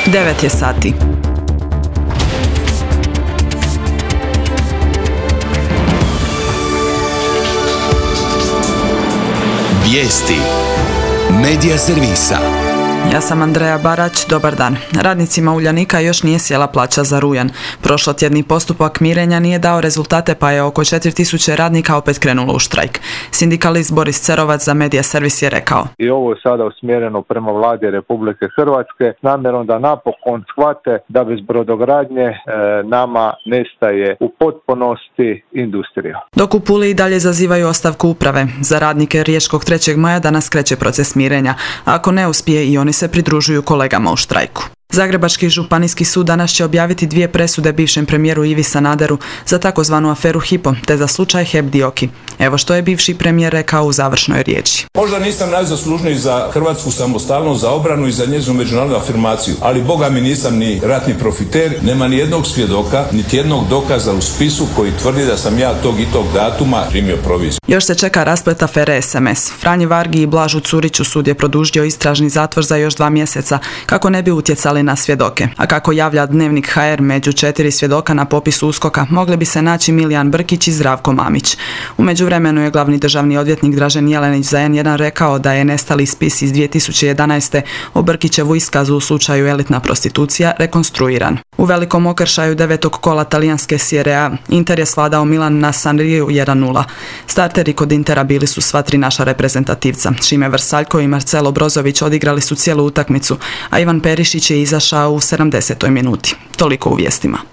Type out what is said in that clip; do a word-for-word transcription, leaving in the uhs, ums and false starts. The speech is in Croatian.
devet je sati. Vijesti Medija servisa. Ja sam Andreja Barać, dobar dan. Radnicima Uljanika još nije sjela plaća za rujan. Prošlotjedni postupak mirenja nije dao rezultate pa je oko četiri tisuće radnika opet krenulo u štrajk. Sindikalist Boris Cerovac za Medija servis je rekao: I ovo je sada usmjereno prema vladi Republike Hrvatske s namjerom da napokon shvate da bez brodogradnje e, nama nestaje u potpunosti industrija. Dok u Puli i dalje zazivaju ostavku uprave. Za radnike Riječkog trećeg maja danas kreće proces mirenja. Ako ne uspije, i oni se pridružuju kolegama u štrajku. Zagrebački županijski sud danas će objaviti dvije presude bivšem premijeru Ivi Sanaderu za takozvanu aferu Hypo te za slučaj H E P Dioki. Evo što je bivši premijer rekao u završnoj riječi. Možda nisam najzaslužniji za hrvatsku samostalnost, za obranu i za njezinu međunarodnu afirmaciju, ali boga mi nisam ni ratni profiter, nema ni jednog svjedoka, niti jednog dokaza u spisu koji tvrdi da sam ja tog i tog datuma primio proviziju. Još se čeka rasplet afere S M S. Franji Vargi i Blažu Curiću sud je produžio istražni zatvor za još dva mjeseca kako ne bi utjecali na svjedoke. A kako javlja Dnevnik H R, među četiri svjedoka na popisu USKOK-a mogli bi se naći Milijan Brkić i Zdravko Mamić. U međuvremenu je glavni državni odvjetnik Dražen Jelenić za N jedan rekao da je nestali spis iz dvije tisuće jedanaeste o Brkićevu iskazu u slučaju Elitna prostitucija rekonstruiran. U velikom okršaju devetog kola talijanske Serie A Inter je svladao Milan na Sanriju jedan nula. Starteri kod Intera bili su sva tri naša reprezentativca. Šime Vrsaljko i Marcelo Brozović odigrali su cijelu utakmicu, a Ivan Perišić je izašao u sedamdesetoj minuti. Toliko u vijestima.